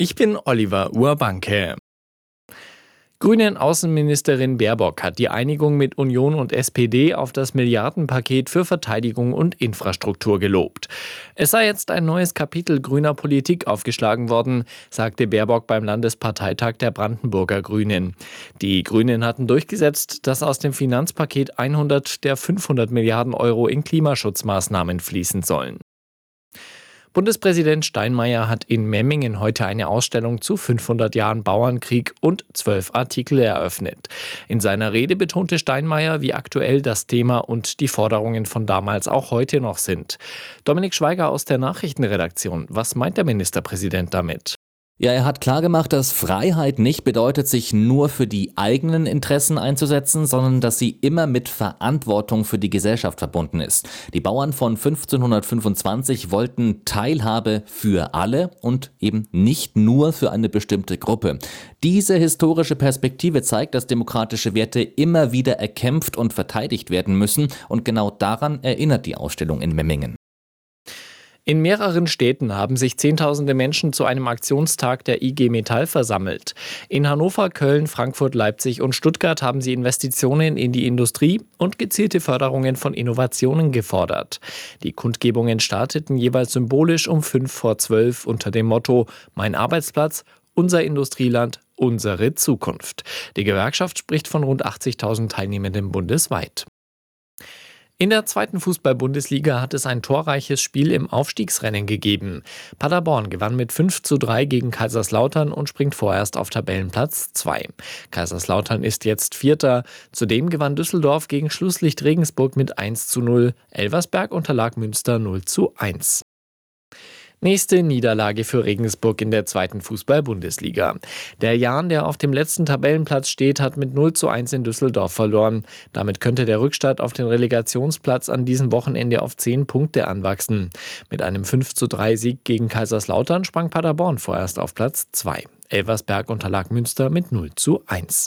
Ich bin Oliver Urbanke. Grünen Außenministerin Baerbock hat die Einigung mit Union und SPD auf das Milliardenpaket für Verteidigung und Infrastruktur gelobt. Es sei jetzt ein neues Kapitel grüner Politik aufgeschlagen worden, sagte Baerbock beim Landesparteitag der Brandenburger Grünen. Die Grünen hatten durchgesetzt, dass aus dem Finanzpaket 100 der 500 Milliarden Euro in Klimaschutzmaßnahmen fließen sollen. Bundespräsident Steinmeier hat in Memmingen heute eine Ausstellung zu 500 Jahren Bauernkrieg und 12 Artikel eröffnet. In seiner Rede betonte Steinmeier, wie aktuell das Thema und die Forderungen von damals auch heute noch sind. Dominik Schweiger aus der Nachrichtenredaktion. Was meint der Ministerpräsident damit? Ja, er hat klargemacht, dass Freiheit nicht bedeutet, sich nur für die eigenen Interessen einzusetzen, sondern dass sie immer mit Verantwortung für die Gesellschaft verbunden ist. Die Bauern von 1525 wollten Teilhabe für alle und eben nicht nur für eine bestimmte Gruppe. Diese historische Perspektive zeigt, dass demokratische Werte immer wieder erkämpft und verteidigt werden müssen, und genau daran erinnert die Ausstellung in Memmingen. In mehreren Städten haben sich Zehntausende Menschen zu einem Aktionstag der IG Metall versammelt. In Hannover, Köln, Frankfurt, Leipzig und Stuttgart haben sie Investitionen in die Industrie und gezielte Förderungen von Innovationen gefordert. Die Kundgebungen starteten jeweils symbolisch um 11:55 unter dem Motto „Mein Arbeitsplatz, unser Industrieland, unsere Zukunft". Die Gewerkschaft spricht von rund 80.000 Teilnehmenden bundesweit. In der zweiten Fußball-Bundesliga hat es ein torreiches Spiel im Aufstiegsrennen gegeben. Paderborn gewann mit 5:3 gegen Kaiserslautern und springt vorerst auf Tabellenplatz 2. Kaiserslautern ist jetzt Vierter. Zudem gewann Düsseldorf gegen Schlusslicht Regensburg mit 1:0. Elversberg unterlag Münster 0:1. Nächste Niederlage für Regensburg in der zweiten Fußball-Bundesliga. Der Jahn, der auf dem letzten Tabellenplatz steht, hat mit 0:1 in Düsseldorf verloren. Damit könnte der Rückstand auf den Relegationsplatz an diesem Wochenende auf 10 Punkte anwachsen. Mit einem 5:3 Sieg gegen Kaiserslautern sprang Paderborn vorerst auf Platz 2. Elversberg unterlag Münster mit 0:1.